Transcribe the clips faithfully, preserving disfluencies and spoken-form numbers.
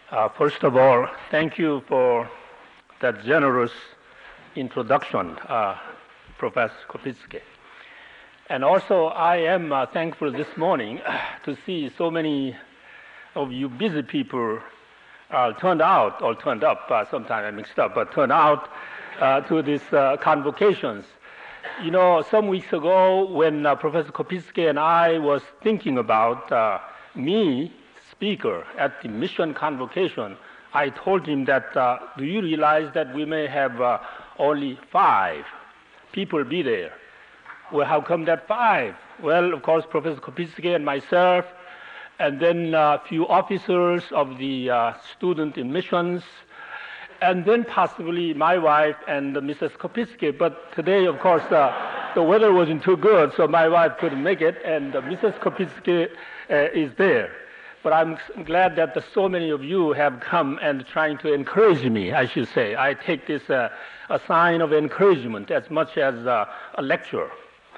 Uh, first of all, thank you for that generous introduction, uh, Professor Kopitsky. And also, I am uh, thankful this morning to see so many of you busy people uh, turned out, or turned up, uh, sometimes I mixed up, but turned out uh, to these uh, convocations. You know, some weeks ago when uh, Professor Kopitsky and I was thinking about uh, me, speaker, at the mission convocation, I told him that, uh, do you realize that we may have uh, only five people be there? Well, how come that five? Well, of course, Professor Kopitsky and myself, and then a uh, few officers of the uh, student in missions, and then possibly my wife and uh, Missus Kopitsky. But today, of course, uh, the weather wasn't too good, so my wife couldn't make it, and uh, Missus Kopitsky uh, is there. But I'm glad that the, so many of you have come and trying to encourage me, I should say. I take this uh, a sign of encouragement as much as uh, a lecture.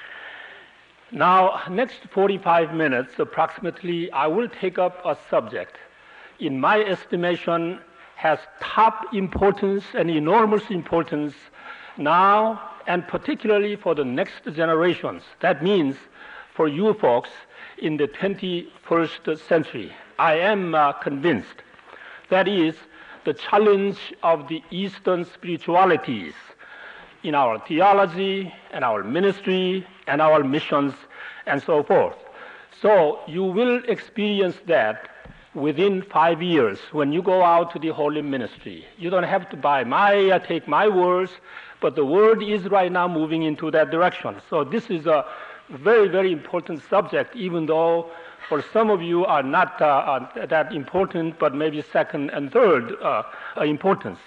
Now, next forty-five minutes approximately, I will take up a subject, in my estimation, has top importance and enormous importance now and particularly for the next generations. That means for you folks in the twenty-first century. I am uh, convinced that is the challenge of the Eastern spiritualities in our theology and our ministry and our missions and so forth. So you will experience that within five years when you go out to the holy ministry. You don't have to buy my, uh, take my words, but the word is right now moving into that direction. So this is a very, very important subject, even though for some of you are not uh, uh, that important, but maybe second and third uh, uh, importance.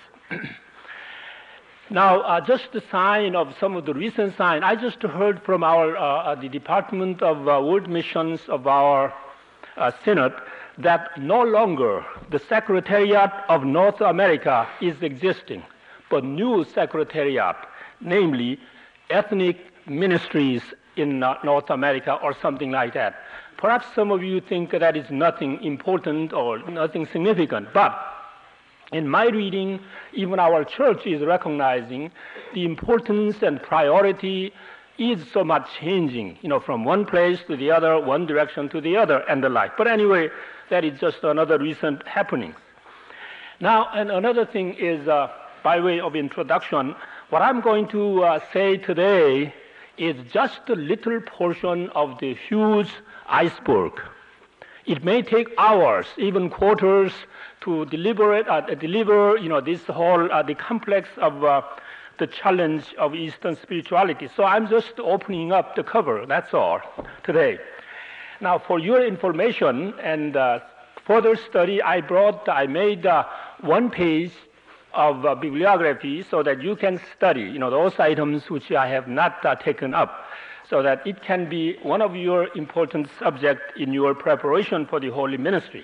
Now, uh, just a sign of some of the recent signs. I just heard from our uh, the Department of uh, World Missions of our uh, Synod that no longer the Secretariat of North America is existing, but new Secretariat, namely Ethnic Ministries in uh, North America or something like that. Perhaps some of you think that is nothing important or nothing significant, but in my reading, even our church is recognizing the importance and priority is so much changing, you know, from one place to the other, one direction to the other, and the like. But anyway, that is just another recent happening. Now, and another thing is, uh, by way of introduction, what I'm going to uh, say today is just a little portion of the huge iceberg. It may take hours, even quarters, to deliberate, uh, deliver, you know, this whole uh, the complex of uh, the challenge of Eastern spirituality. So I'm just opening up the cover. That's all today. Now, for your information and uh, further study, I brought, I made uh, one page of uh, bibliography so that you can study, you know, those items which I have not uh, taken up, so that it can be one of your important subjects in your preparation for the holy ministry.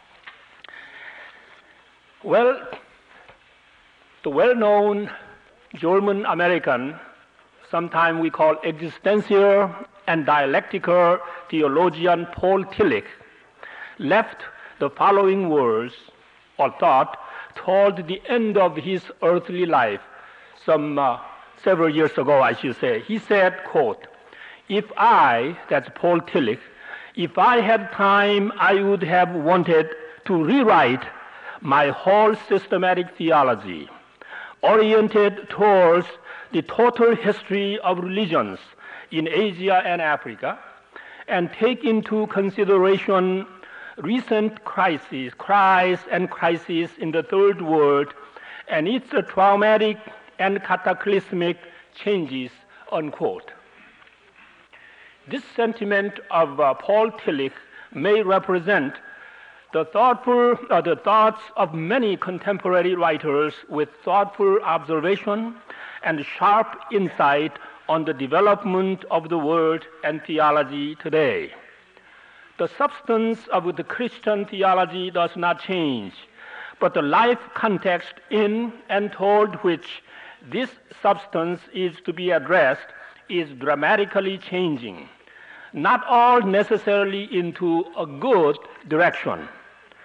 Well, the well-known German-American, sometimes we call existential and dialectical theologian Paul Tillich, left the following words or thought toward the end of his earthly life, some uh, several years ago, I should say. He said, quote, "If I," that's Paul Tillich, "if I had time, I would have wanted to rewrite my whole systematic theology, oriented towards the total history of religions in Asia and Africa, and take into consideration recent crises, cries and crises in the third world, and its traumatic and cataclysmic changes," unquote. This sentiment of uh, Paul Tillich may represent the thoughtful, uh, the thoughts of many contemporary writers with thoughtful observation and sharp insight on the development of the world and theology today. The substance of the Christian theology does not change, but the life context in and toward which this substance is to be addressed is dramatically changing, not all necessarily into a good direction.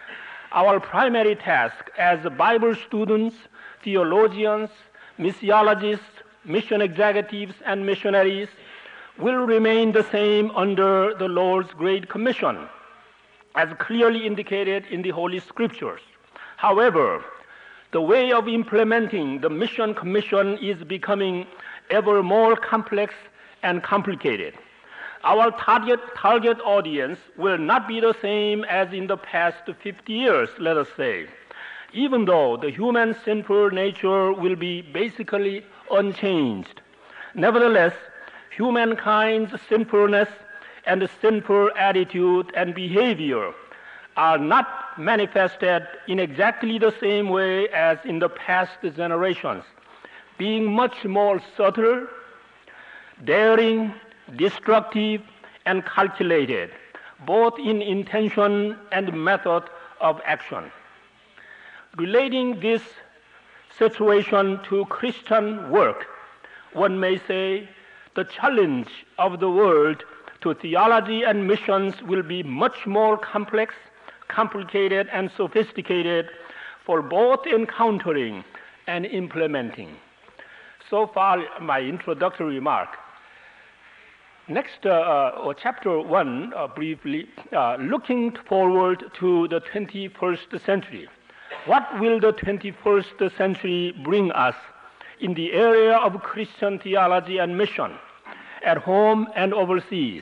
Our primary task as Bible students, theologians, missiologists, mission executives, and missionaries will remain the same under the Lord's Great Commission, as clearly indicated in the Holy Scriptures. However, the way of implementing the Mission Commission is becoming ever more complex and complicated. Our target, target audience will not be the same as in the past fifty years, let us say, even though the human sinful nature will be basically unchanged. Nevertheless, humankind's sinfulness and sinful attitude and behavior are not manifested in exactly the same way as in the past generations, being much more subtle, daring, destructive, and calculated, both in intention and method of action. Relating this situation to Christian work, one may say the challenge of the world to theology and missions will be much more complex, complicated, and sophisticated for both encountering and implementing. So far, my introductory remark. Next, uh, uh, chapter one, uh, briefly, uh, looking forward to the twenty-first century. What will the twenty-first century bring us in the area of Christian theology and mission, at home and overseas?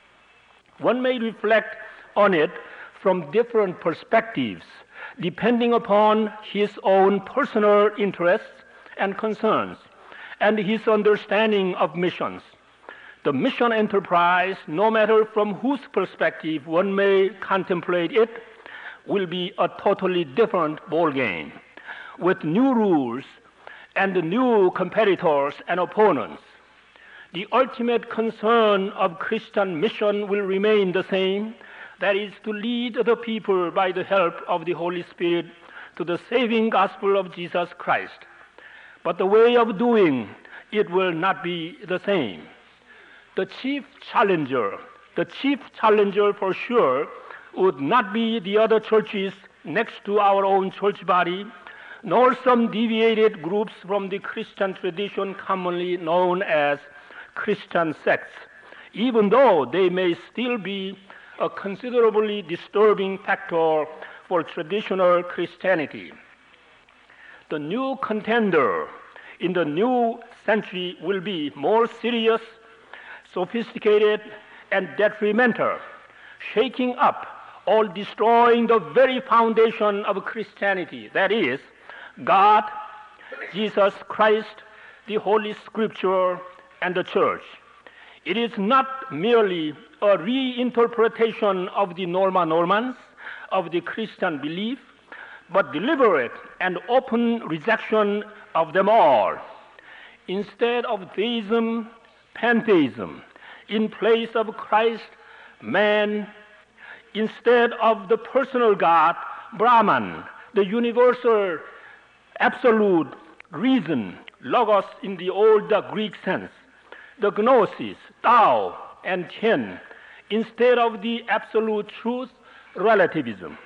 One may reflect on it from different perspectives, depending upon his own personal interests and concerns, and his understanding of missions. The mission enterprise, no matter from whose perspective one may contemplate it, will be a totally different ballgame, with new rules and new competitors and opponents. The ultimate concern of Christian mission will remain the same, that is, to lead the people by the help of the Holy Spirit to the saving gospel of Jesus Christ. But the way of doing it will not be the same. The chief challenger, the chief challenger for sure, would not be the other churches next to our own church body, nor some deviated groups from the Christian tradition commonly known as Christian sects, even though they may still be a considerably disturbing factor for traditional Christianity. The new contender in the new century will be more serious, sophisticated, and detrimental, shaking up or destroying the very foundation of Christianity, that is, God, Jesus Christ, the Holy Scripture, and the Church. It is not merely a reinterpretation of the Norma Normans, of the Christian belief, but deliberate and open rejection of them all. Instead of theism, pantheism. In place of Christ, man. Instead of the personal God, Brahman, the universal, absolute reason, logos in the old Greek sense. The gnosis, Tao, and Tien, instead of the absolute truth, relativism.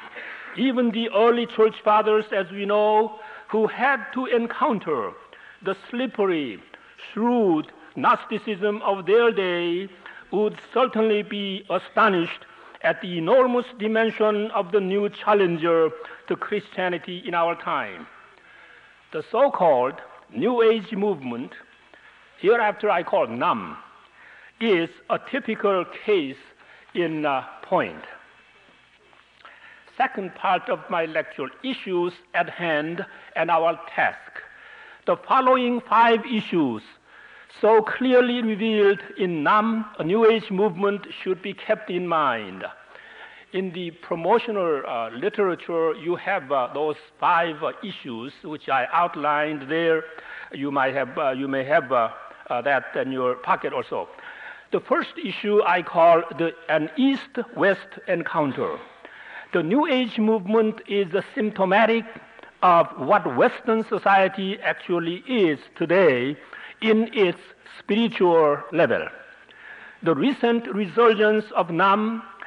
Even the early church fathers, as we know, who had to encounter the slippery, shrewd Gnosticism of their day, would certainly be astonished at the enormous dimension of the new challenger to Christianity in our time. The so-called New Age movement, hereafter I call NAM, is a typical case in uh, point. Second part of my lecture, issues at hand and our task. The following five issues, so clearly revealed in NAM, a New Age movement, should be kept in mind. In the promotional uh, literature, you have uh, those five uh, issues which I outlined there. You might have, uh, you may have uh, uh, that in your pocket also. The first issue I call the, an East-West encounter. The New Age movement is uh, symptomatic of what Western society actually is today in its spiritual level. The recent resurgence of NAM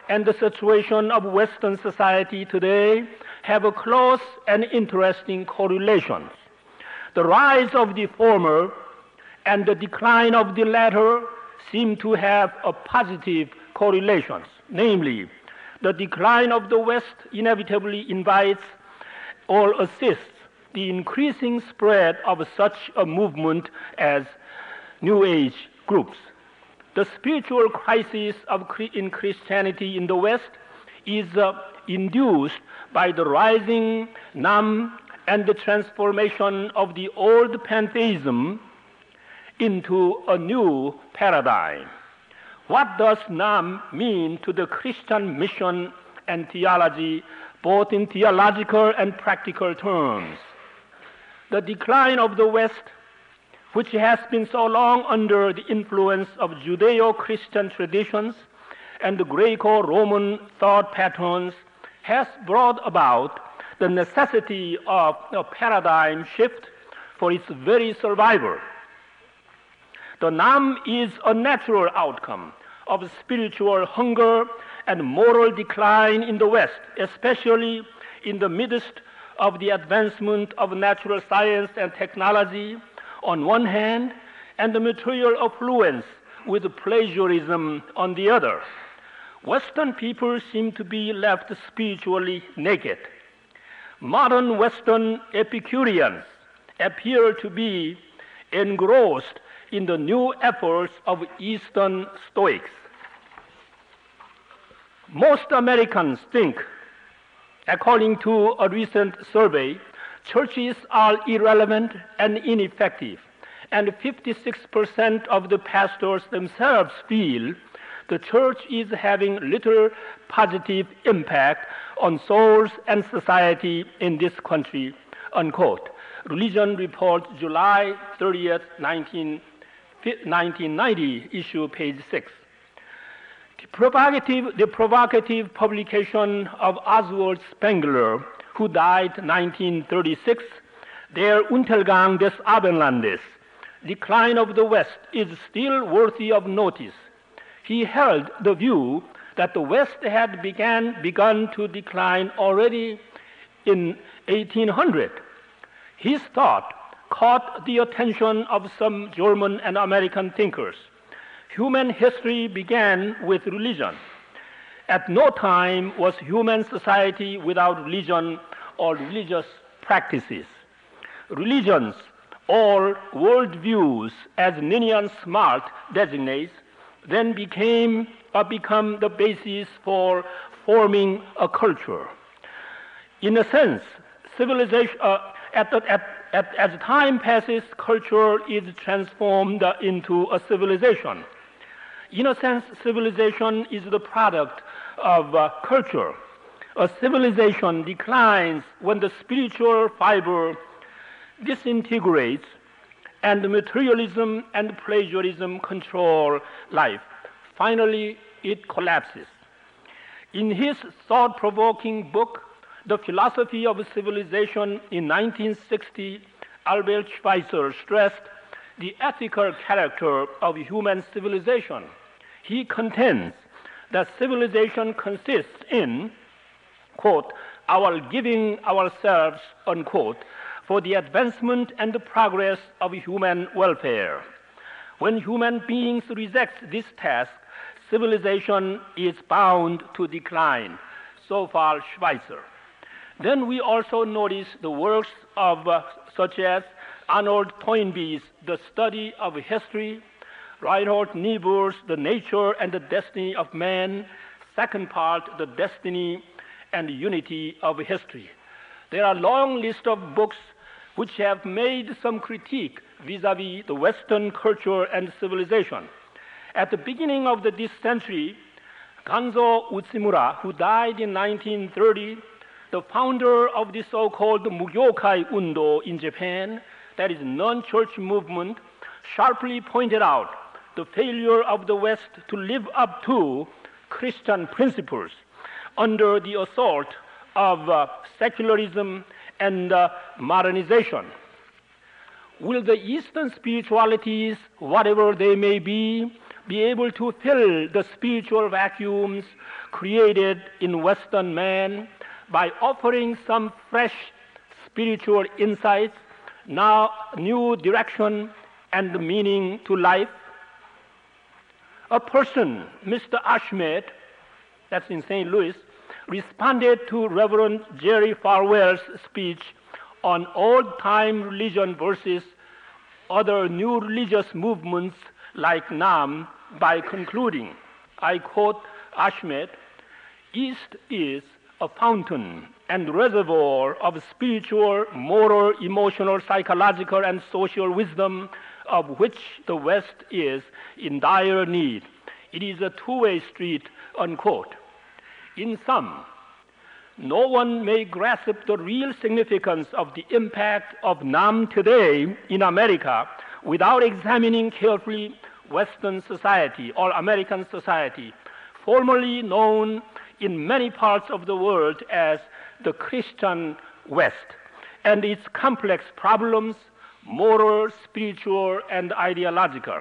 and the situation of Western society today have a close and interesting correlations. The rise of the former and the decline of the latter seem to have a positive correlations. Namely, the decline of the West inevitably invites or assists the increasing spread of such a movement as New Age groups. The spiritual crisis of, in Christianity in the West is uh, induced by the rising Nam and the transformation of the old pantheism into a new paradigm. What does Nam mean to the Christian mission and theology, both in theological and practical terms? The decline of the West, which has been so long under the influence of Judeo-Christian traditions and the Greco-Roman thought patterns, has brought about the necessity of a paradigm shift for its very survival. The Nam is a natural outcome of spiritual hunger and moral decline in the West, especially in the midst of the advancement of natural science and technology on one hand, and the material affluence with pleasurism on the other. Western people seem to be left spiritually naked. Modern Western Epicureans appear to be engrossed in the new efforts of Eastern Stoics. Most Americans think, according to a recent survey, churches are irrelevant and ineffective, and fifty-six percent of the pastors themselves feel the church is having little positive impact on souls and society in this country, unquote. Religion Report, July thirtieth, nineteen ninety, issue page six. The provocative, the provocative publication of Oswald Spengler, who died nineteen thirty-six, Der Untergang des Abendlandes, Decline of the West, is still worthy of notice. He held the view that the West had began, begun to decline already in eighteen hundred. His thought caught the attention of some German and American thinkers. Human history began with religion. At no time was human society without religion or religious practices. Religions, or worldviews, as Ninian Smart designates, then became or become the basis for forming a culture. In a sense, civilization, uh, at the, at, at, as time passes, culture is transformed into a civilization. In a sense, civilization is the product of uh, culture. A civilization declines when the spiritual fiber disintegrates and materialism and pleasurism control life. Finally, it collapses. In his thought-provoking book, The Philosophy of Civilization, in nineteen sixty, Albert Schweitzer stressed the ethical character of human civilization. He contends that civilization consists in, quote, our giving ourselves, unquote, for the advancement and the progress of human welfare. When human beings reject this task, civilization is bound to decline. So far, Schweitzer. Then we also notice the works of uh, such as Arnold Toynbee's The Study of History, Reinhold Niebuhr's The Nature and the Destiny of Man, second part, The Destiny and Unity of History. There are a long list of books which have made some critique vis-a-vis the Western culture and civilization. At the beginning of the, this century, Ganzo Utsumura, who died in nineteen thirty, the founder of the so-called Mugyokai Undo in Japan, that is non-church movement, sharply pointed out the failure of the West to live up to Christian principles under the assault of uh, secularism and uh, modernization. Will the Eastern spiritualities, whatever they may be, be able to fill the spiritual vacuums created in Western man by offering some fresh spiritual insights, now new direction and meaning to life. A person, Mister Ashmed, that's in Saint Louis, responded to Reverend Jerry Falwell's speech on old-time religion versus other new religious movements like Nam by concluding, I quote Ashmed, "East is a fountain and reservoir of spiritual, moral, emotional, psychological, and social wisdom of which the West is in dire need. It is a two-way street," unquote. In sum, no one may grasp the real significance of the impact of Nam today in America without examining carefully Western society or American society, formerly known in many parts of the world as the Christian West, and its complex problems, moral, spiritual, and ideological.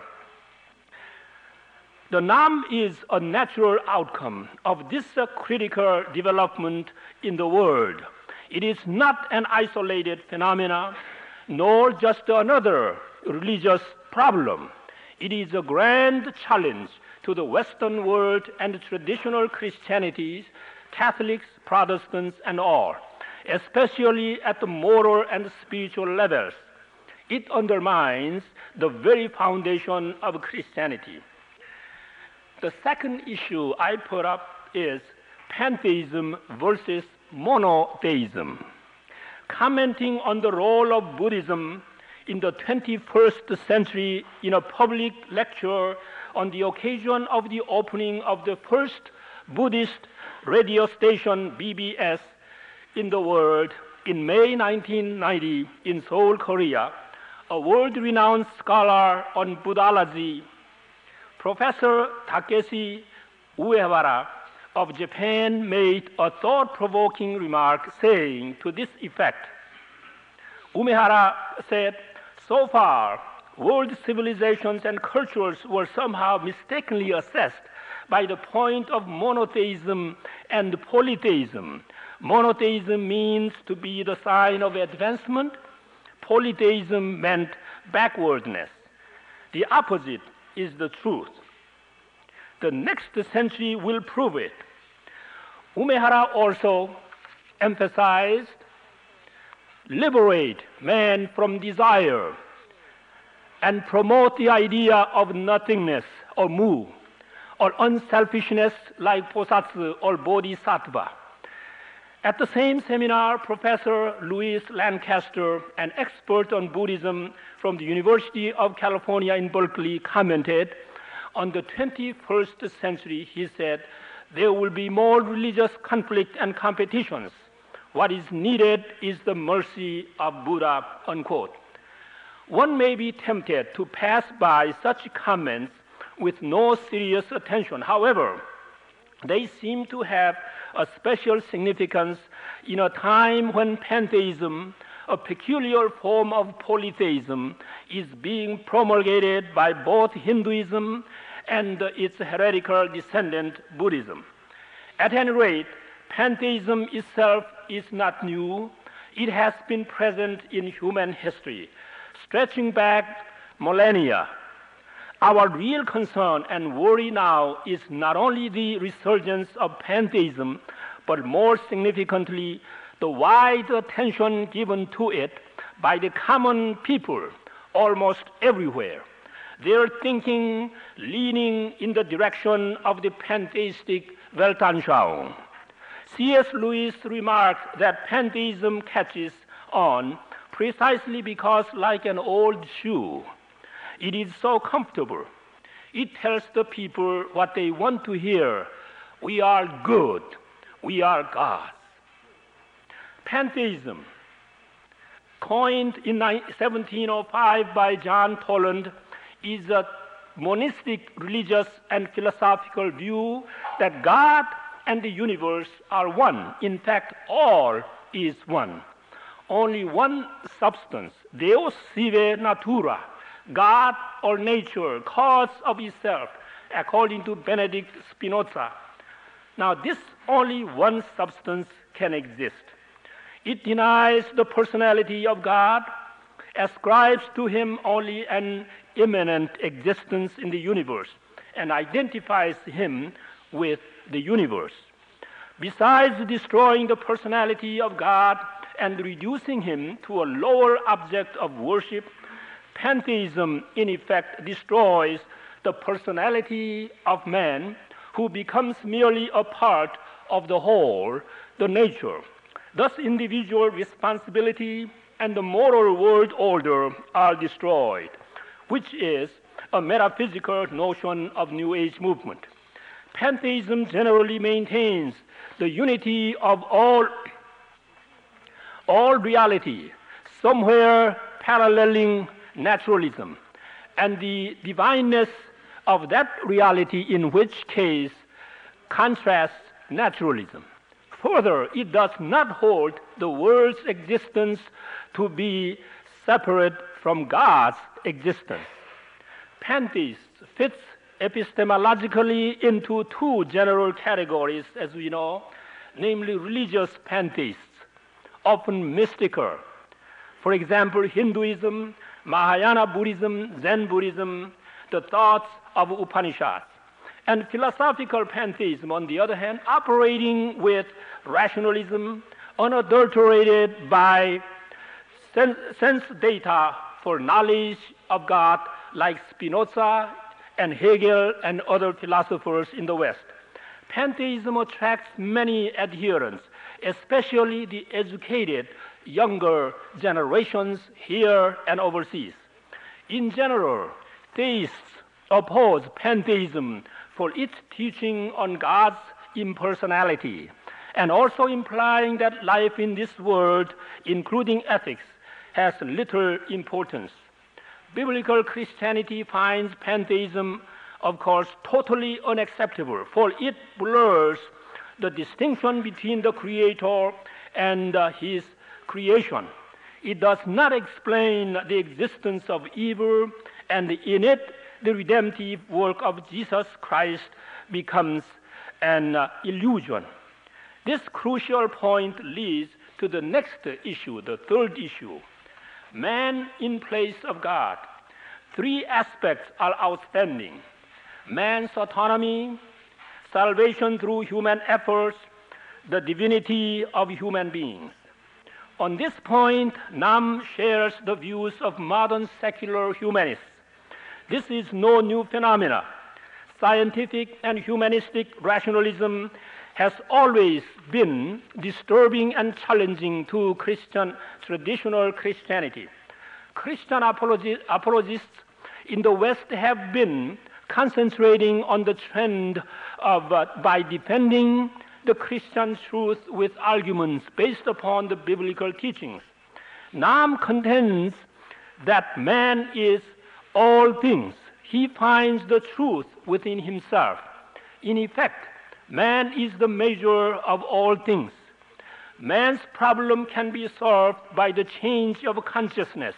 The Nam is a natural outcome of this uh, critical development in the world. It is not an isolated phenomenon, nor just another religious problem. It is a grand challenge to the Western world and traditional Christianities, Catholics, Protestants, and all, especially at the moral and spiritual levels. It undermines the very foundation of Christianity. The second issue I put up is pantheism versus monotheism. Commenting on the role of Buddhism in the twenty-first century in a public lecture on the occasion of the opening of the first Buddhist radio station, B B S, in the world in May nineteen ninety in Seoul, Korea, a world-renowned scholar on Buddhology, Professor Takeshi Uehara of Japan made a thought-provoking remark saying to this effect, Umehara said, so far, world civilizations and cultures were somehow mistakenly assessed by the point of monotheism and polytheism. Monotheism means to be the sign of advancement. Polytheism meant backwardness. The opposite is the truth. The next century will prove it. Umehara also emphasized liberate man from desire and promote the idea of nothingness or mu, or unselfishness like Bosatsu or Bodhisattva. At the same seminar, Professor Louis Lancaster, an expert on Buddhism from the University of California in Berkeley, commented, on the twenty-first century, he said, there will be more religious conflict and competitions. What is needed is the mercy of Buddha, unquote. One may be tempted to pass by such comments with no serious attention. However, they seem to have a special significance in a time when pantheism, a peculiar form of polytheism, is being promulgated by both Hinduism and its heretical descendant, Buddhism. At any rate, pantheism itself is not new. It has been present in human history, stretching back millennia. Our real concern and worry now is not only the resurgence of pantheism, but more significantly, the wide attention given to it by the common people almost everywhere. Their thinking leaning in the direction of the pantheistic Weltanschauung. C S Lewis remarked that pantheism catches on precisely because, like an old shoe, it is so comfortable. It tells the people what they want to hear. We are good. We are gods. Pantheism, coined in seventeen oh five by John Toland, is a monistic religious and philosophical view that God and the universe are one. In fact, all is one. Only one substance, Deus sive natura, God or nature, cause of itself, according to Benedict Spinoza. Now, this only one substance can exist. It denies the personality of God, ascribes to him only an immanent existence in the universe, and identifies him with the universe. Besides destroying the personality of God and reducing him to a lower object of worship, pantheism in effect destroys the personality of man, who becomes merely a part of the whole, the nature. Thus individual responsibility and the moral world order are destroyed, which is a metaphysical notion of New Age movement. Pantheism generally maintains the unity of all, all reality, somewhere paralleling naturalism, and the divineness of that reality, in which case contrasts naturalism. Further, it does not hold the world's existence to be separate from God's existence. Pantheists fits epistemologically into two general categories, as we know, namely religious pantheists, often mystical. For example, Hinduism, Mahayana Buddhism, Zen Buddhism, the thoughts of Upanishads. And philosophical pantheism, on the other hand, operating with rationalism, unadulterated by sense, sense data for knowledge of God, like Spinoza and Hegel and other philosophers in the West. Pantheism attracts many adherents, especially the educated younger generations here and overseas. In general, theists oppose pantheism for its teaching on God's impersonality, and also implying that life in this world, including ethics, has little importance. Biblical Christianity finds pantheism, of course, totally unacceptable, for it blurs the distinction between the Creator and uh, his creation. It does not explain the existence of evil, and in it, the redemptive work of Jesus Christ becomes an uh, illusion. This crucial point leads to the next issue, the third issue, man in place of God. Three aspects are outstanding: man's autonomy, salvation through human efforts, the divinity of human beings. On this point, Nam shares the views of modern secular humanists. This is no new phenomena. Scientific and humanistic rationalism has always been disturbing and challenging to Christian, traditional Christianity. Christian apologi- apologists in the West have been concentrating on the trend of, uh, by defending the Christian truth with arguments based upon the biblical teachings. Nam contends that man is all things. He finds the truth within himself. In effect, man is the measure of all things. Man's problem can be solved by the change of consciousness,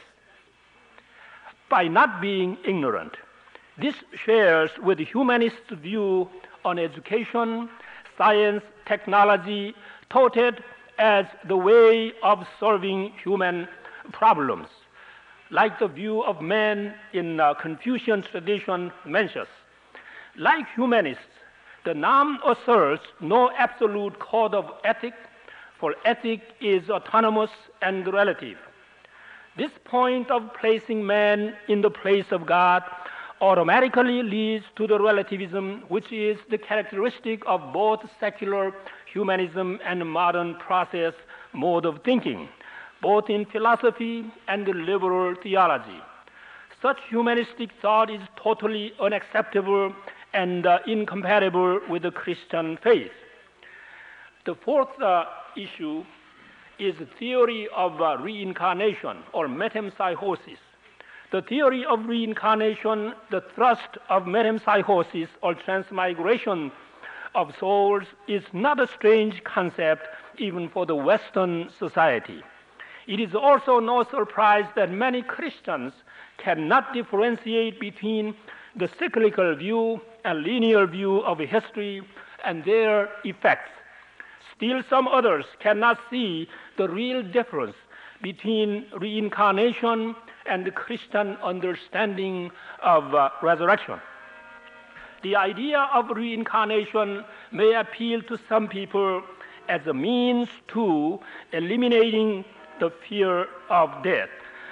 by not being ignorant. This shares with the humanist view on education, science, technology, touted as the way of solving human problems, like the view of man in uh, Confucian tradition mentions. Like humanists, the Nam asserts no absolute code of ethic, for ethic is autonomous and relative. This point of placing man in the place of God automatically leads to the relativism, which is the characteristic of both secular humanism and modern process mode of thinking, both in philosophy and liberal theology. Such humanistic thought is totally unacceptable and uh, incompatible with the Christian faith. The fourth uh, issue is the theory of uh, reincarnation or metempsychosis. The theory of reincarnation, the thrust of metempsychosis or transmigration of souls, is not a strange concept even for the Western society. It is also no surprise that many Christians cannot differentiate between the cyclical view and linear view of history and their effects. Still, some others cannot see the real difference between reincarnation and the Christian understanding of uh, resurrection. The idea of reincarnation may appeal to some people as a means to eliminating the fear of death.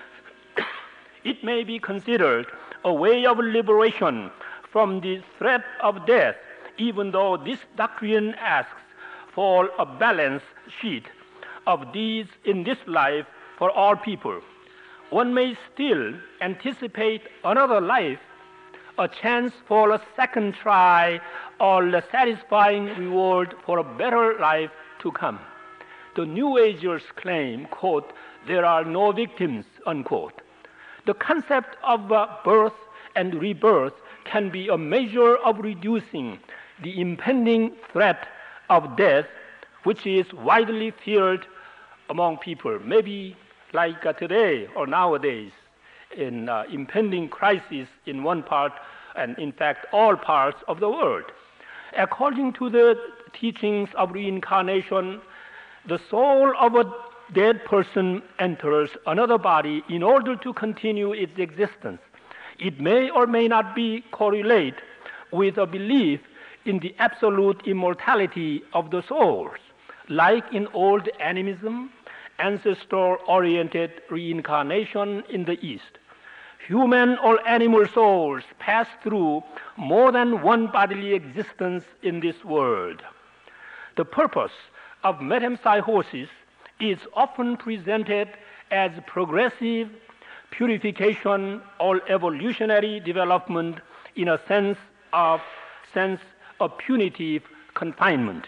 It may be considered a way of liberation from the threat of death, even though this doctrine asks for a balance sheet of deeds in this life for all people. One may still anticipate another life, a chance for a second try, or a satisfying reward for a better life to come. The New Agers claim, quote, there are no victims, unquote. The concept of uh, birth and rebirth can be a measure of reducing the impending threat of death, which is widely feared among people, maybe like uh, today or nowadays, in uh, impending crisis in one part and in fact all parts of the world. According to the teachings of reincarnation, the soul of a dead person enters another body in order to continue its existence. It may or may not be correlate with a belief in the absolute immortality of the souls, like in old animism, ancestor-oriented reincarnation in the East. Human or animal souls pass through more than one bodily existence in this world. The purpose of metempsychosis is often presented as progressive purification or evolutionary development in a sense of sense of punitive confinement.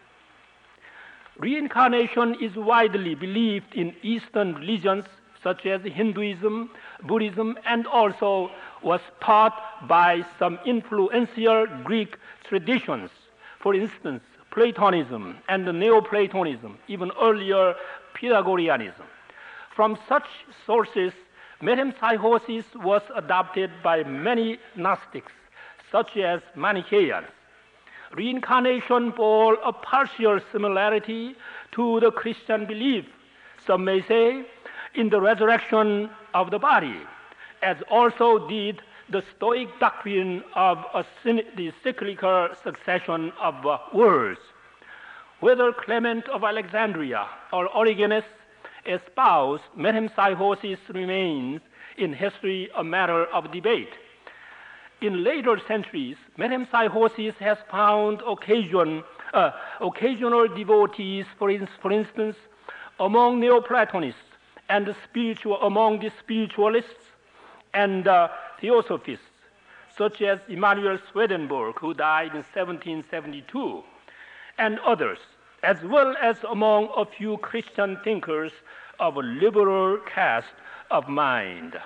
Reincarnation is widely believed in Eastern religions such as Hinduism, Buddhism, and also was taught by some influential Greek traditions. For instance, Platonism and the Neoplatonism, even earlier Pythagoreanism. From such sources, metempsychosis was adopted by many Gnostics, such as Manichaeans. Reincarnation bore a partial similarity to the Christian belief, some may say, in the resurrection of the body, as also did the Stoic doctrine of a, the cyclical succession of uh, worlds. Whether Clement of Alexandria or Origenes espoused metempsychosis remains in history a matter of debate. In later centuries, metempsychosis has found occasion, uh, occasional devotees, for, in, for instance, among Neoplatonists and the spiritual, among the spiritualists and uh, theosophists, such as Emanuel Swedenborg, who died in seventeen seventy-two, and others, as well as among a few Christian thinkers of a liberal cast of mind.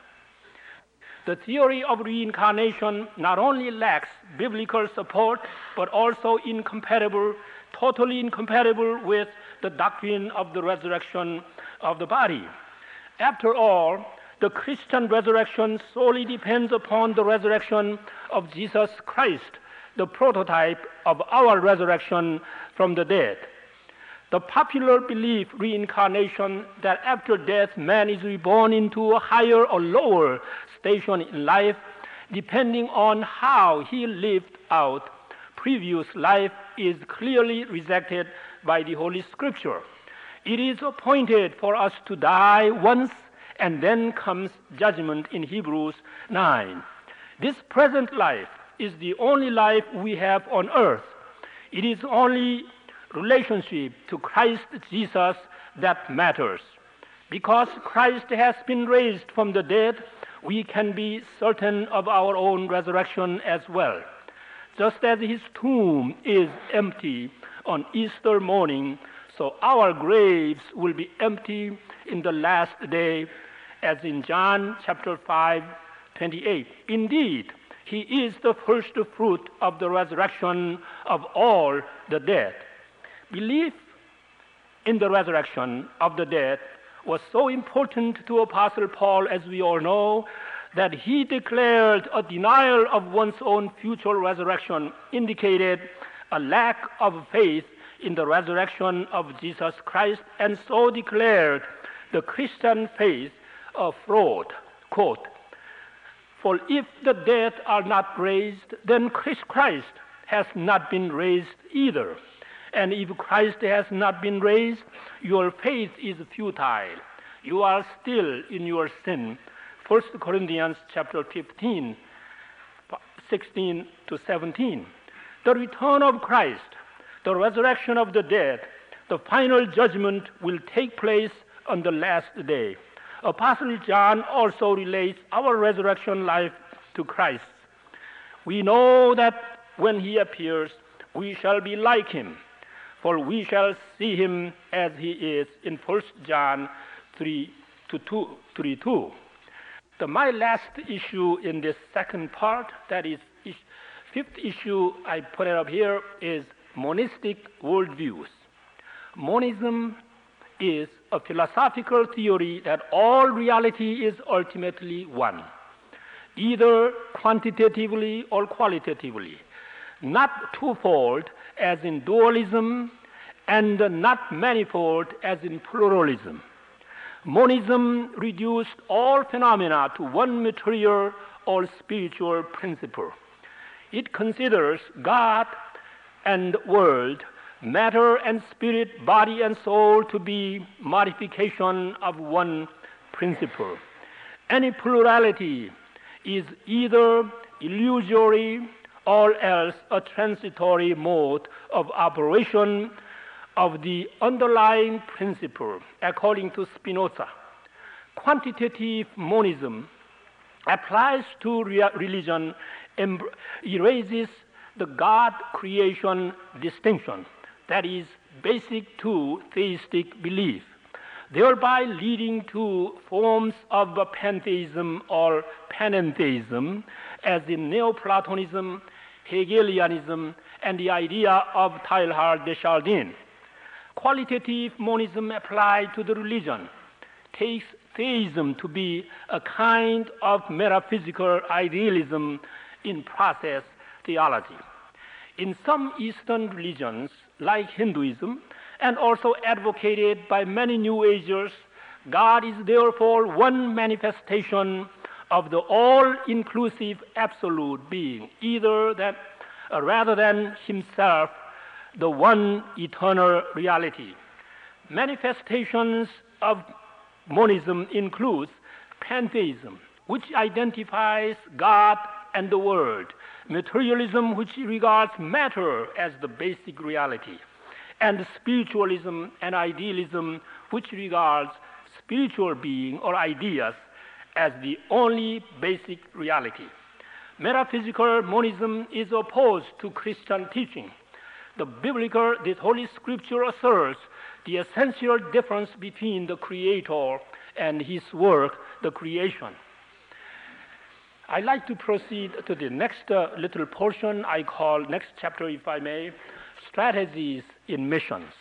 The theory of reincarnation not only lacks biblical support, but also incompatible, totally incompatible with the doctrine of the resurrection of the body. After all, the Christian resurrection solely depends upon the resurrection of Jesus Christ, the prototype of our resurrection from the dead. The popular belief, reincarnation, that after death man is reborn into a higher or lower station in life, depending on how he lived out previous life, is clearly rejected by the Holy Scripture. It is appointed for us to die once, and then comes judgment in Hebrews nine. This present life is the only life we have on earth. It is only relationship to Christ Jesus that matters. Because Christ has been raised from the dead, we can be certain of our own resurrection as well. Just as his tomb is empty on Easter morning, so our graves will be empty in the last day, as in John chapter five, twenty-eight. Indeed, he is the first fruit of the resurrection of all the dead. Belief in the resurrection of the dead was so important to Apostle Paul, as we all know, that he declared a denial of one's own future resurrection indicated a lack of faith in the resurrection of Jesus Christ, and so declared the Christian faith a fraud. Quote, "For if the dead are not raised, then Christ has not been raised either. And if Christ has not been raised, your faith is futile. You are still in your sin." First Corinthians chapter fifteen, sixteen to seventeen. The return of Christ, the resurrection of the dead, the final judgment will take place on the last day. Apostle John also relates our resurrection life to Christ. We know that when he appears, we shall be like him, for we shall see him as he is, in First John three to two, three two. The, my last issue in this second part, that is, fifth issue I put it up here, is monistic worldviews. Monism is a philosophical theory that all reality is ultimately one, either quantitatively or qualitatively, not twofold as in dualism, and not manifold as in pluralism. Monism reduced all phenomena to one material or spiritual principle. It considers God and world, matter and spirit, body and soul to be modification of one principle. Any plurality is either illusory or else a transitory mode of operation of the underlying principle, according to Spinoza. Quantitative monism applies to rea- religion, em- erases the God-creation distinction that is basic to theistic belief, thereby leading to forms of pantheism or panentheism, as in Neoplatonism, Hegelianism, and the idea of Teilhard de Chardin. Qualitative monism applied to the religion takes theism to be a kind of metaphysical idealism in process theology. In some Eastern religions, like Hinduism, and also advocated by many New Agers, God is therefore one manifestation of the all-inclusive absolute being, either that, uh, rather than himself, the one eternal reality. Manifestations of monism includes pantheism, which identifies God and the world, materialism, which regards matter as the basic reality, and spiritualism and idealism, which regards spiritual being or ideas as the only basic reality. Metaphysical monism is opposed to Christian teaching. The biblical, this Holy Scripture asserts the essential difference between the Creator and His work, the creation. I'd like to proceed to the next uh, little portion I call, next chapter if I may, strategies in missions.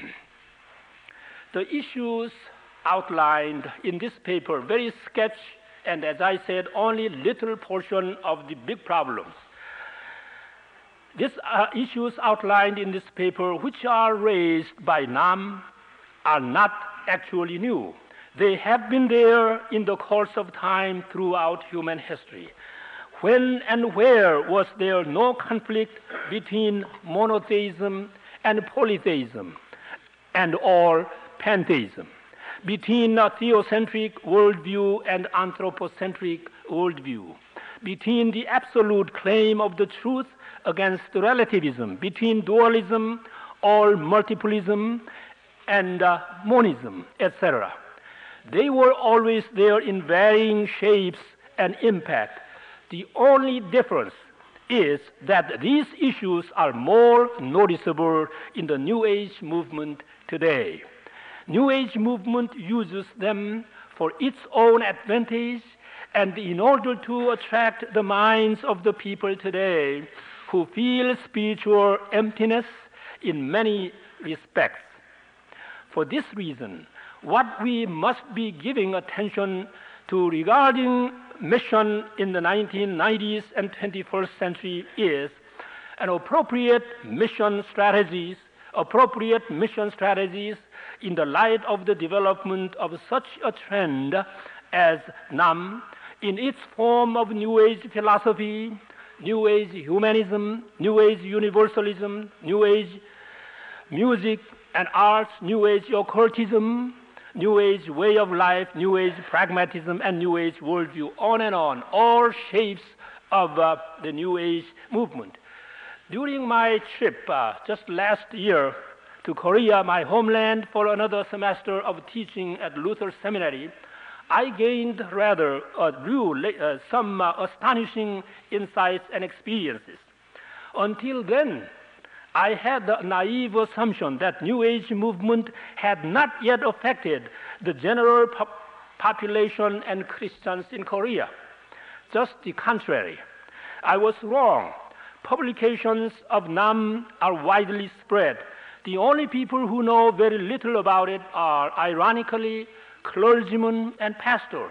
The issues outlined in this paper, very sketch, and as I said, only little portion of the big problems. These uh, issues outlined in this paper, which are raised by N A M, are not actually new. They have been there in the course of time throughout human history. When and where was there no conflict between monotheism and polytheism and or pantheism, between a theocentric worldview and anthropocentric worldview, between the absolute claim of the truth against relativism, between dualism or multiplism and uh, monism, et cetera. They were always there in varying shapes and impact. The only difference is that these issues are more noticeable in the New Age movement today. New Age movement uses them for its own advantage and in order to attract the minds of the people today who feel spiritual emptiness in many respects. For this reason, what we must be giving attention to regarding mission in the nineteen nineties and twenty-first century is and appropriate mission strategies, appropriate mission strategies in the light of the development of such a trend as Nam in its form of New Age philosophy, New Age humanism, New Age universalism, New Age music and arts, New Age occultism, New Age way of life, New Age pragmatism, and New Age worldview, on and on, all shapes of uh, the New Age movement. During my trip uh, just last year to Korea, my homeland, for another semester of teaching at Luther Seminary, I gained rather uh, drew, uh, some uh, astonishing insights and experiences. Until then, I had the naive assumption that New Age movement had not yet affected the general pop population and Christians in Korea. Just the contrary. I was wrong. Publications of Nam are widely spread. The only people who know very little about it are, ironically, clergymen and pastors.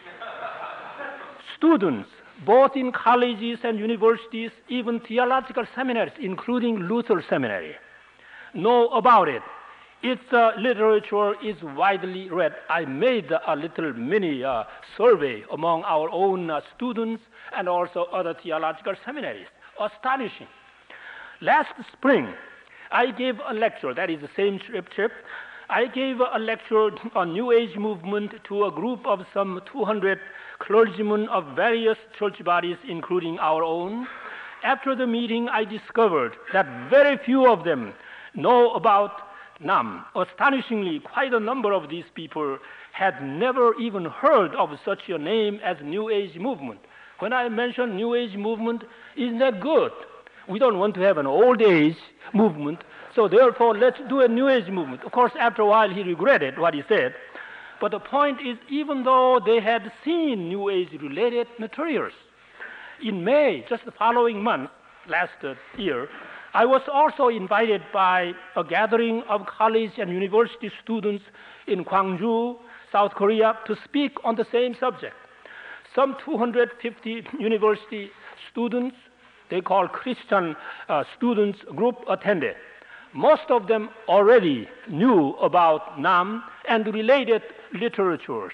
Students, both in colleges and universities, even theological seminaries, including Luther Seminary, know about it. Its uh, literature is widely read. I made a little mini uh, survey among our own uh, students and also other theological seminaries. Astonishing. Last spring, I gave a lecture, that is the same trip, trip. I gave a lecture on New Age movement to a group of some two hundred clergymen of various church bodies, including our own. After the meeting, I discovered that very few of them know about Nam. Astonishingly, quite a number of these people had never even heard of such a name as New Age movement. When I mention New Age movement, isn't that good? We don't want to have an old age movement, so therefore let's do a New Age movement. Of course, after a while he regretted what he said. But the point is, even though they had seen New Age-related materials, in May, just the following month, last uh, year, I was also invited by a gathering of college and university students in Gwangju, South Korea, to speak on the same subject. Some two hundred fifty university students, they call Christian uh, students group, attended. Most of them already knew about Nam and related literatures.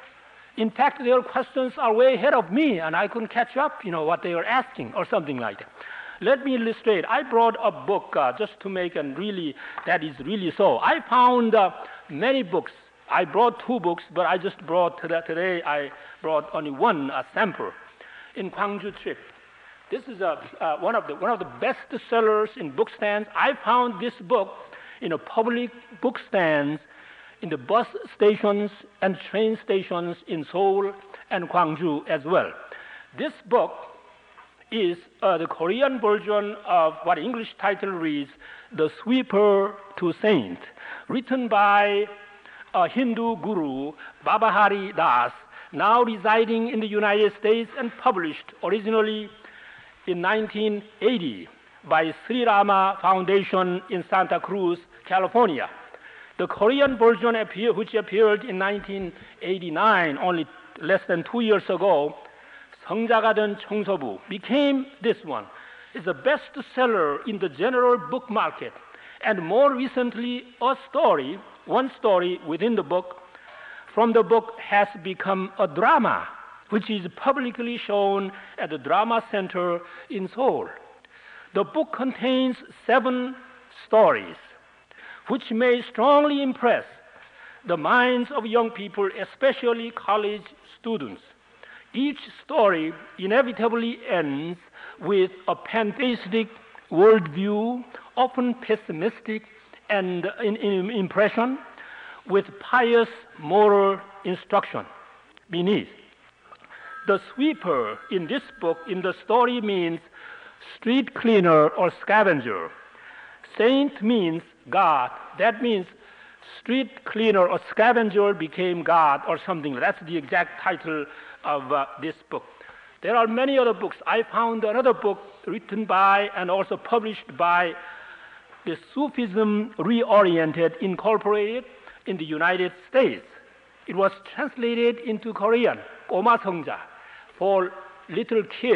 In fact, their questions are way ahead of me, and I couldn't catch up, you know, what they were asking or something like that. Let me illustrate. I brought a book uh, just to make and really, that is really so. I found uh, many books. I brought two books, but I just brought, today I brought only one uh, sample in Gwangju trip. This is a, uh, one of the one of the best sellers in book stands. I found this book in a public book stands in the bus stations and train stations in Seoul and Gwangju as well. This book is uh, the Korean version of what English title reads, The Sweeper to Saint, written by a Hindu guru, Babahari Das, now residing in the United States, and published originally in nineteen eighty by Sri Rama Foundation in Santa Cruz, California. The Korean version, appear, which appeared in nineteen eighty-nine, only less than two years ago, 성자가 된 청소부, became this one. It's the best seller in the general book market. And more recently, a story, one story within the book, from the book has become a drama, which is publicly shown at the Drama Center in Seoul. The book contains seven stories, which may strongly impress the minds of young people, especially college students. Each story inevitably ends with a pantheistic worldview, often pessimistic and in, in impression, with pious moral instruction beneath. The sweeper in this book, in the story, means street cleaner or scavenger. Saint means God. That means street cleaner or scavenger became God or something. That's the exact title of uh, this book. There are many other books. I found another book written by and also published by the Sufism Reoriented Incorporated in the United States. It was translated into Korean, Oma Songja, for little kids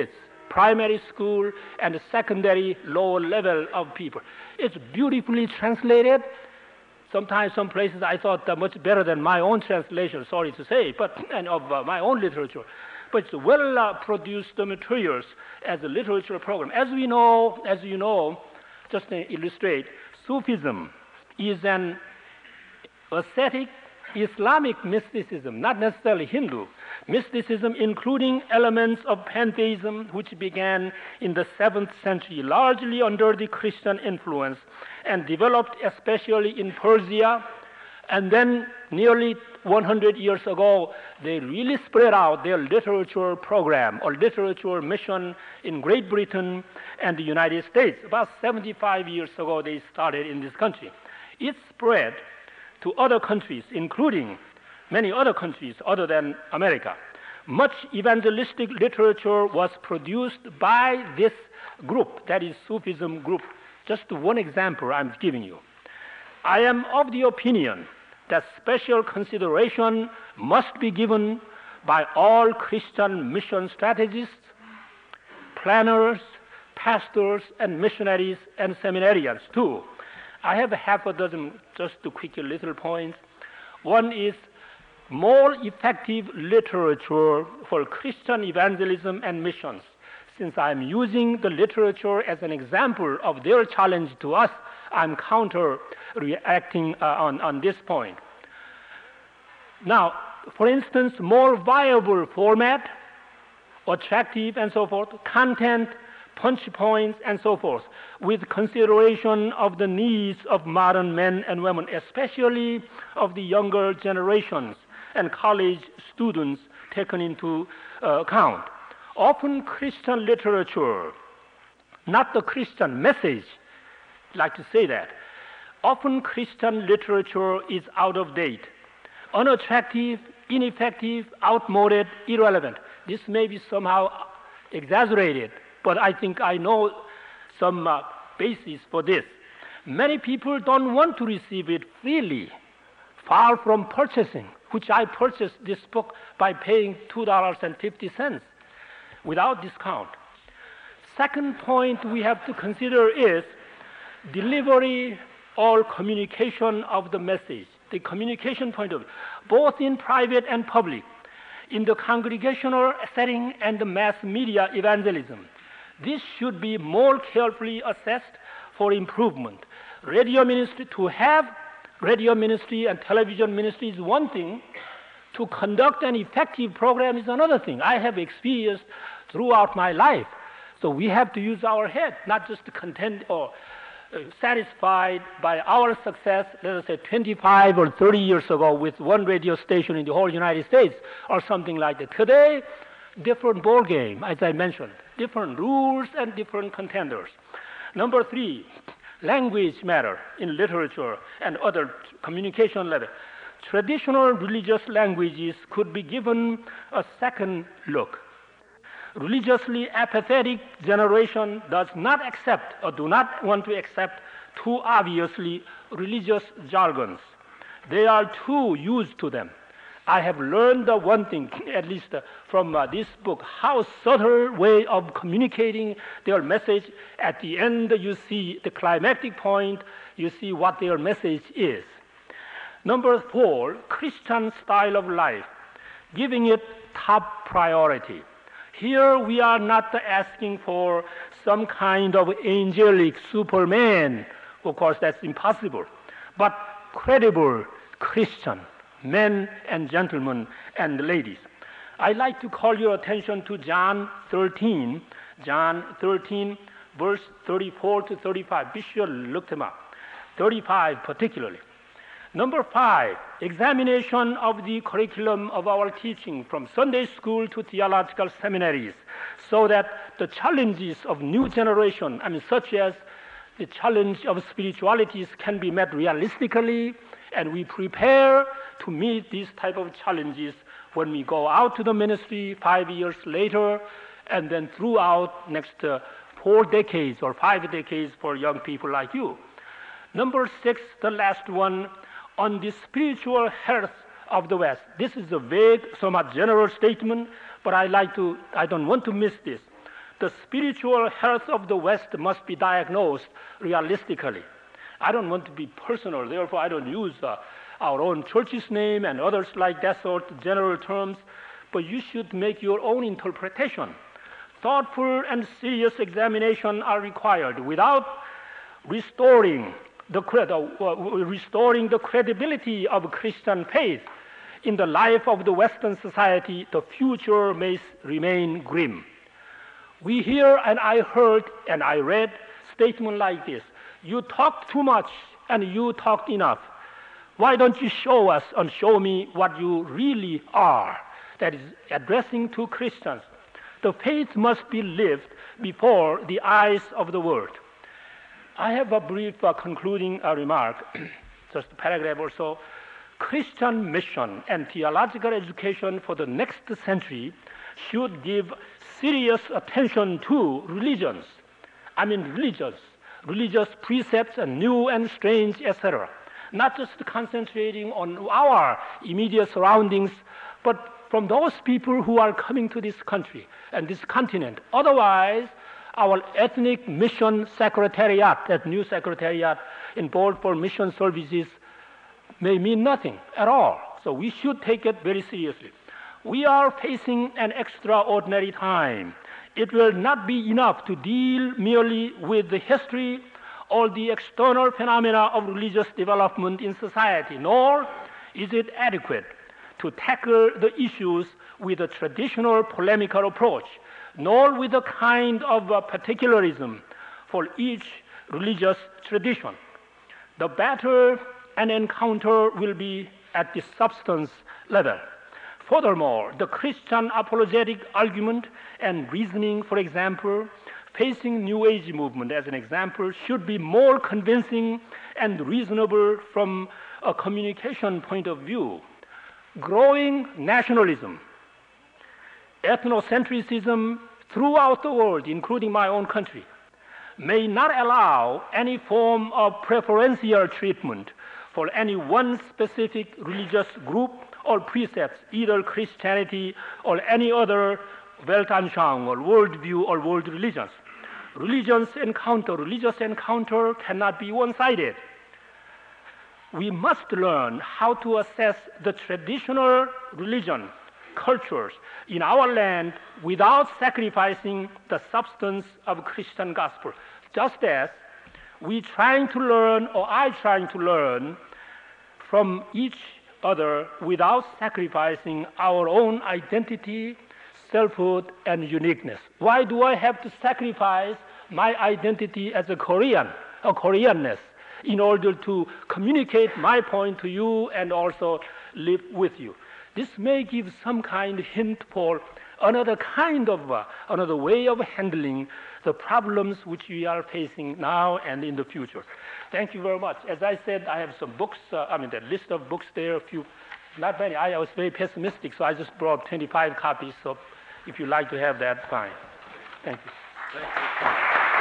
primary school and secondary lower level of people. It's beautifully translated. Sometimes some places I thought uh, much better than my own translation, sorry to say, but and of uh, my own literature. But it's well uh, produced uh, materials as a literature program. As we know, as you know, just to illustrate, Sufism is an ascetic Islamic mysticism, not necessarily Hindu. Mysticism including elements of pantheism, which began in the seventh century, largely under the Christian influence, and developed especially in Persia. And then nearly one hundred years ago, they really spread out their literature program or literature mission in Great Britain and the United States. About seventy-five years ago, they started in this country. It spread to other countries, including many other countries other than America. Much evangelistic literature was produced by this group, that is Sufism group. Just one example I'm giving you. I am of the opinion that special consideration must be given by all Christian mission strategists, planners, pastors, and missionaries and seminarians too. I have a half a dozen just to quick little points. One is more effective literature for Christian evangelism and missions. Since I'm using the literature as an example of their challenge to us, I'm counter-reacting uh, on, on this point. Now, for instance, more viable format, attractive and so forth, content, punch points, and so forth, with consideration of the needs of modern men and women, especially of the younger generations and college students taken into uh, account. Often Christian literature, not the Christian message, I'd like to say that, often Christian literature is out of date, unattractive, ineffective, outmoded, irrelevant. This may be somehow exaggerated, but I think I know some uh, basis for this. Many people don't want to receive it freely, far from purchasing, which I purchased this book by paying two dollars and fifty cents without discount. Second point we have to consider is delivery or communication of the message, the communication point of view, both in private and public, in the congregational setting and the mass media evangelism. This should be more carefully assessed for improvement. Radio ministry, to have radio ministry and television ministry is one thing. To conduct an effective program is another thing. I have experienced throughout my life. So we have to use our head, not just to content or uh, satisfied by our success, let us say twenty-five or thirty years ago with one radio station in the whole United States or something like that. Today, different ball game, as I mentioned, different rules and different contenders. Number three, language matter in literature and other communication level. Traditional religious languages could be given a second look. Religiously apathetic generation does not accept or do not want to accept too obviously religious jargons. They are too used to them. I have learned the one thing, at least uh, from uh, this book, how subtle way of communicating their message. At the end, you see the climactic point, you see what their message is. Number four, Christian style of life, giving it top priority. Here we are not asking for some kind of angelic Superman. Of course, that's impossible. But credible Christian men and gentlemen and ladies. I'd like to call your attention to John thirteen, John thirteen, verse thirty-four to thirty-five. Be sure to look them up. thirty-five particularly. Number five, examination of the curriculum of our teaching from Sunday school to theological seminaries, so that the challenges of new generation, I mean, such as the challenge of spiritualities, can be met realistically, and we prepare to meet these type of challenges when we go out to the ministry five years later, and then throughout next uh, four decades or five decades for young people like you. Number six, the last one, on the spiritual health of the West. This is a vague, somewhat general statement, but I like to, I don't want to miss this. the spiritual health of the West must be diagnosed realistically. I don't want to be personal, therefore I don't use uh, our own church's name and others like that sort of general terms, but you should make your own interpretation. Thoughtful and serious examination are required without restoring the, uh, restoring the credibility of Christian faith in the life of the Western society. The future may remain grim. We hear, and I heard, and I read statements like this: you talked too much and you talked enough. Why don't you show us and show me what you really are? That is addressing to Christians. The faith must be lived before the eyes of the world. I have a brief uh, concluding uh, remark, just a paragraph or so. Christian mission and theological education for the next century should give serious attention to religions. I mean religious, religious precepts and new and strange, et cetera. Not just concentrating on our immediate surroundings, but from those people who are coming to this country and this continent. Otherwise, our ethnic mission secretariat, that new secretariat involved for mission services, may mean nothing at all. So we should take it very seriously. We are facing an extraordinary time. It will not be enough to deal merely with the history or the external phenomena of religious development in society, nor is it adequate to tackle the issues with a traditional polemical approach, nor with a kind of uh, particularism for each religious tradition. The battle and encounter will be at the substance level. Furthermore, the Christian apologetic argument and reasoning, for example, facing New Age movement as an example, should be more convincing and reasonable from a communication point of view. Growing nationalism, ethnocentrism throughout the world, including my own country, may not allow any form of preferential treatment for any one specific religious group or precepts, either Christianity or any other Weltanschauung or worldview or world religions. Religions encounter, religious encounter cannot be one-sided. We must learn how to assess the traditional religion, cultures in our land without sacrificing the substance of Christian gospel. Just as we trying to learn, or I trying to learn from each other without sacrificing our own identity, selfhood, and uniqueness. Why do I have to sacrifice my identity as a Korean, a Koreanness, in order to communicate my point to you and also live with you? This may give some kind of hint for another kind of, uh, another way of handling the problems which we are facing now and in the future. Thank you very much. As I said, I have some books, uh, I mean, the list of books there, a few, not many. I was very pessimistic, so I just brought twenty-five copies, so if you'd like to have that, fine. Thank you. Thank you.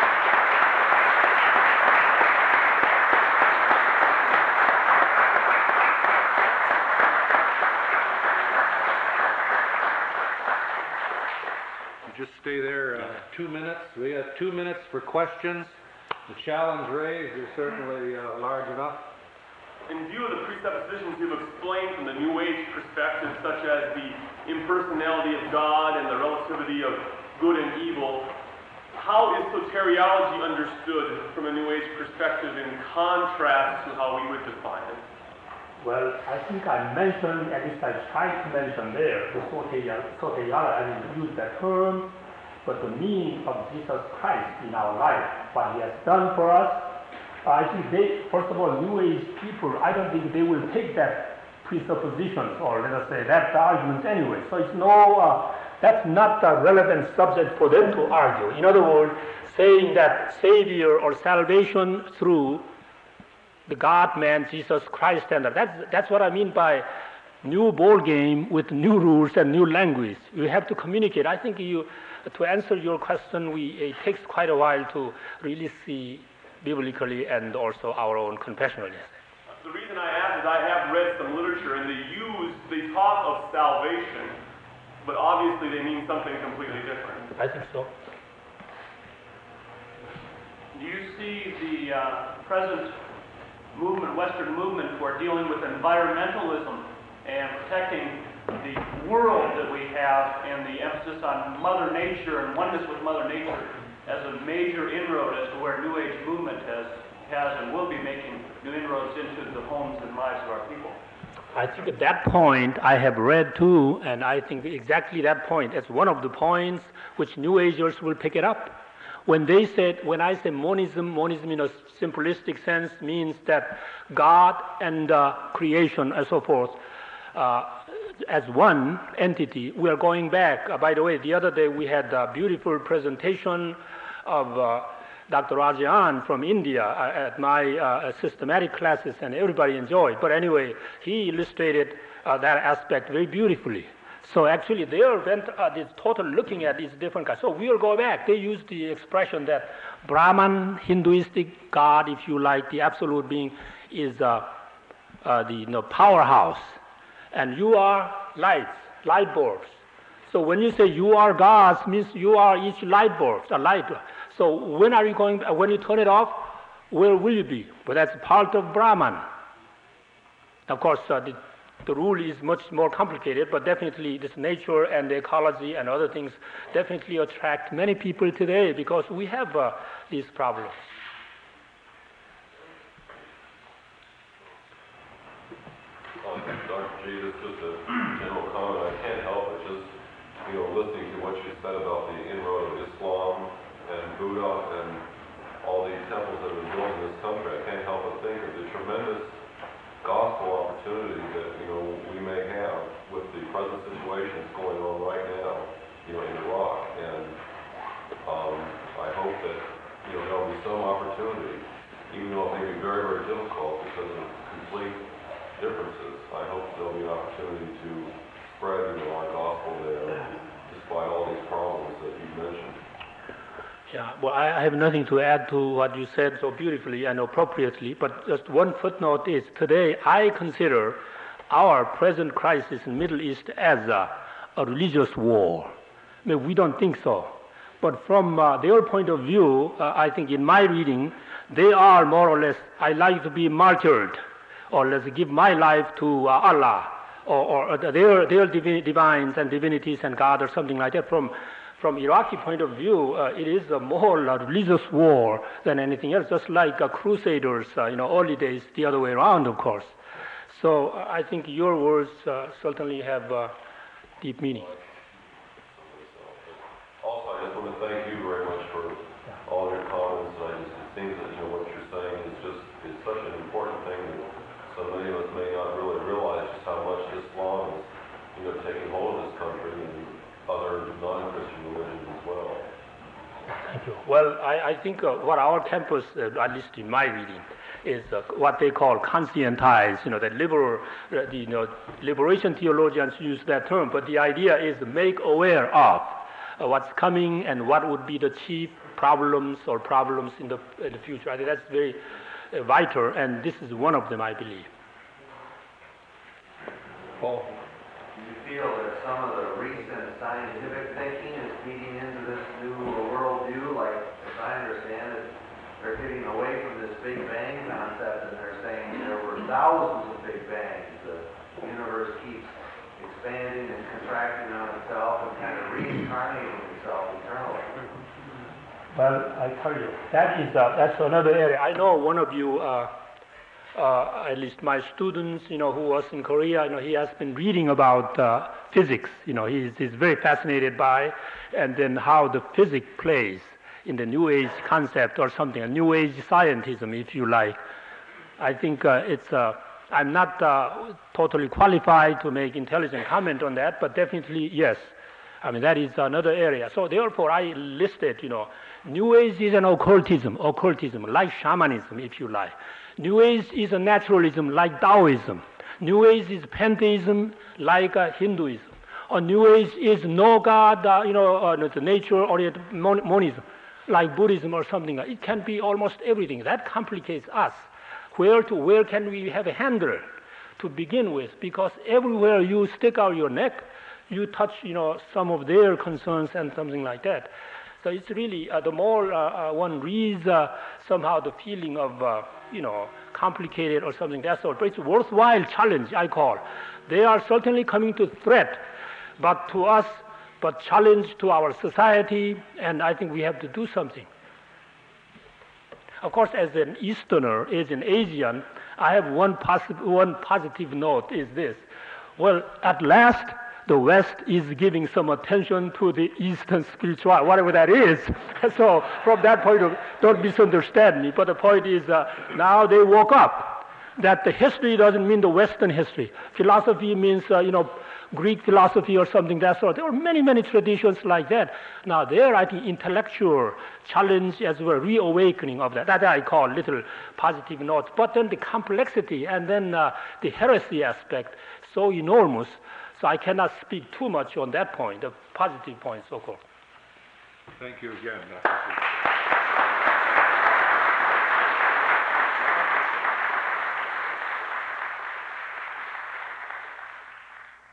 Just stay there uh, two minutes. We have two minutes for questions. The challenge raised is certainly uh, large enough. In view of the presuppositions you've explained from the New Age perspective, such as the impersonality of God and the relativity of good and evil, how is soteriology understood from a New Age perspective in contrast to how we would define it? Well, I think I mentioned, at least I tried to mention there, the soteriology, I didn't use that term, but the meaning of Jesus Christ in our life, what he has done for us. I think they, first of all, New Age people, I don't think they will take that presuppositions, or let us say that argument anyway. So it's no, uh, that's not a relevant subject for them to argue. In other words, saying that Savior or salvation through the God-man, Jesus Christ, and that's, that's what I mean by new ball game with new rules and new language. You have to communicate. I think you, to answer your question, we, it takes quite a while to really see biblically and also our own confessionally. The reason I ask is I have read some literature and they use, they talk of salvation, but obviously they mean something completely different. I think so. do you see the uh, present movement, Western movement, for dealing with environmentalism and protecting the world that we have and the emphasis on Mother Nature and oneness with Mother Nature as a major inroad as to where New Age movement has, has and will be making new inroads into the homes and lives of our people? I think at that point I have read too, and I think exactly that point is one of the points which New Agers will pick it up. When they said, when I say monism, monism in a simplistic sense means that God and uh, creation and so forth, uh, as one entity, we are going back. Uh, by the way, the other day we had a beautiful presentation of uh, Doctor Rajan from India uh, at my uh, systematic classes, and everybody enjoyed. But anyway, he illustrated uh, that aspect very beautifully. So actually, they are uh, this total looking at these different guys. So we will go back. They use the expression that Brahman, Hinduistic God, if you like, the absolute being, is uh, uh, the you know, powerhouse. And you are lights, light bulbs. So when you say you are gods, means you are each light bulb, a light. So when are you going? When you turn it off, where will you be? But that's part of Brahman. Of course, uh, the, the rule is much more complicated, but definitely this nature and the ecology and other things definitely attract many people today because we have uh, these problems. Doctor G, this is just a general comment. I can't help but just, you know, listening to what you said about the inroad of Islam and Buddha and all these temples that have been built in this country. I can't help but think of the tremendous gospel opportunity that, you know, we may have with the present situations going on right now, you know, in Iraq. And um, I hope that, you know, there'll be some opportunity, even though it may be very, very difficult because of complete differences. I hope there'll be an opportunity to spread, you know, our gospel there, despite all these problems that you mentioned. Yeah, well, I have nothing to add to what you said so beautifully and appropriately, but just one footnote is today I consider our present crisis in the Middle East as a, a religious war. I mean, we don't think so. But from uh, their point of view, uh, I think in my reading, they are more or less, I like to be martyred, or let's give my life to uh, Allah, or, or their, their divi- divines and divinities and God or something like that. From From Iraqi point of view, uh, it is a more uh, religious war than anything else, just like uh, Crusaders, uh, you know, early days, the other way around, of course. So uh, I think your words uh, certainly have uh, deep meaning. Also, I just want to thank you very much for all your comments. I just, it seems that, you know, what you're saying is just is such an important thing that so many of us may not really realize just how much Islam is, you know, taking hold of this country and other non-Christian religions as well. Thank you. Well, I, I think uh, what our campus, uh, at least in my reading, is uh, what they call conscientize. You know, that liberal, uh, the you know, liberation theologians use that term, but the idea is make aware of uh, what's coming and what would be the chief problems or problems in the in the future. I think that's very uh, vital, and this is one of them, I believe. Paul? Do you feel that some of the recent scientific thinking is feeding into this new worldview? Like, as I understand it, they're getting away from this Big Bang concept, and they're saying there were thousands of Big Bangs. The universe keeps expanding and contracting on itself and kind of reincarnating itself eternally. Well, I tell you, that is uh, that's another area. I know one of you. Uh, Uh, at least my students, you know, who was in Korea, you know, he has been reading about uh, physics. You know, he's, he's very fascinated by, and then how the physics plays in the New Age concept or something, a New Age scientism, if you like. I think uh, it's. Uh, I'm not uh, totally qualified to make intelligent comment on that, but definitely yes. I mean, that is another area. So therefore, I listed, you know, New Age is an occultism, occultism, like shamanism, if you like. New Age is a naturalism like Taoism. New Age is pantheism like uh, Hinduism. Or New Age is no God, uh, you know, uh, the nature-oriented mon- monism like Buddhism or something. It can be almost everything. That complicates us. Where to where can we have a handle to begin with? Because everywhere you stick out your neck, you touch, you know, some of their concerns and something like that. So it's really, uh, the more uh, uh, one reads, uh, somehow the feeling of, uh, you know, complicated or something, that's all. But it's a worthwhile challenge, I call. They are certainly coming to threat, but to us, but challenge to our society, and I think we have to do something. Of course, as an Easterner, as an Asian, I have one, posi- one positive note is this. Well, at last, the West is giving some attention to the Eastern spirituality, whatever that is. So from that point of view, don't misunderstand me, but the point is uh, now they woke up that the history doesn't mean the Western history. Philosophy means, uh, you know, Greek philosophy or something that sort. There are many, many traditions like that. Now there, I think, intellectual challenge as well, reawakening of that. That I call little positive notes. But then the complexity and then uh, the heresy aspect, so enormous. So I cannot speak too much on that point, the positive point, so-called. Thank you again, Doctor